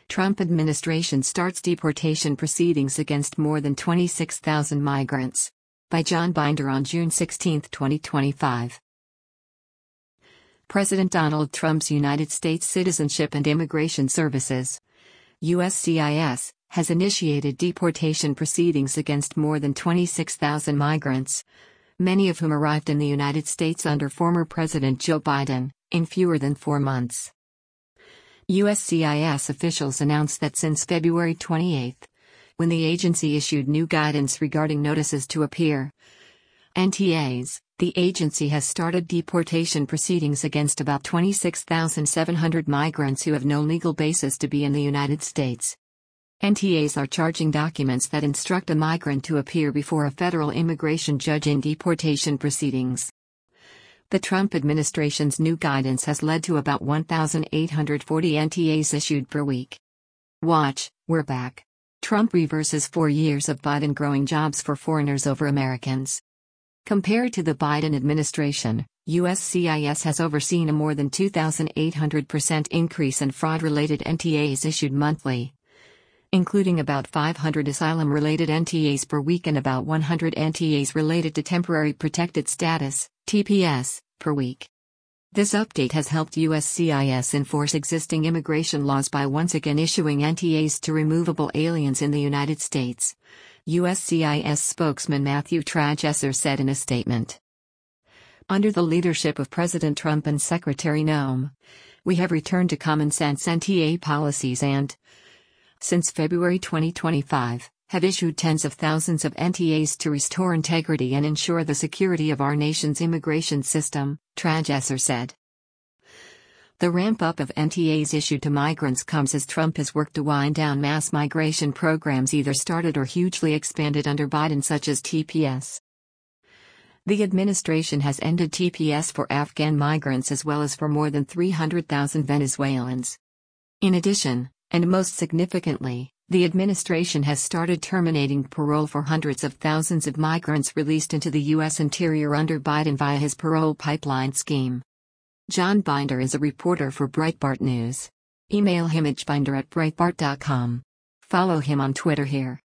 Trump administration starts deportation proceedings against more than 26,000 migrants. By John Binder on June 16, 2025. President Donald Trump's United States Citizenship and Immigration Services, USCIS, has initiated deportation proceedings against more than 26,000 migrants, many of whom arrived in the United States under former President Joe Biden, in fewer than 4 months. USCIS officials announced that since February 28, when the agency issued new guidance regarding notices to appear, NTAs, the agency has started deportation proceedings against about 26,700 migrants who have no legal basis to be in the United States. NTAs are charging documents that instruct a migrant to appear before a federal immigration judge in deportation proceedings. The Trump administration's new guidance has led to about 1,840 NTAs issued per week. Watch, we're back. Trump reverses 4 years of Biden growing jobs for foreigners over Americans. Compared to the Biden administration, USCIS has overseen a more than 2,800% increase in fraud-related NTAs issued monthly, including about 500 asylum-related NTAs per week and about 100 NTAs related to temporary protected status, TPS, per week. This update has helped USCIS enforce existing immigration laws by once again issuing NTAs to removable aliens in the United States, USCIS spokesman Matthew Tragesser said in a statement. Under the leadership of President Trump and Secretary Noem, we have returned to common-sense NTA policies and, since February 2025, have issued tens of thousands of NTAs to restore integrity and ensure the security of our nation's immigration system, Tragesser said. The ramp-up of NTAs issued to migrants comes as Trump has worked to wind down mass migration programs either started or hugely expanded under Biden, such as TPS. The administration has ended TPS for Afghan migrants as well as for more than 300,000 Venezuelans. In addition, and most significantly, the administration has started terminating parole for hundreds of thousands of migrants released into the U.S. interior under Biden via his parole pipeline scheme. John Binder is a reporter for Breitbart News. Email him at binder@breitbart.com. Follow him on Twitter here.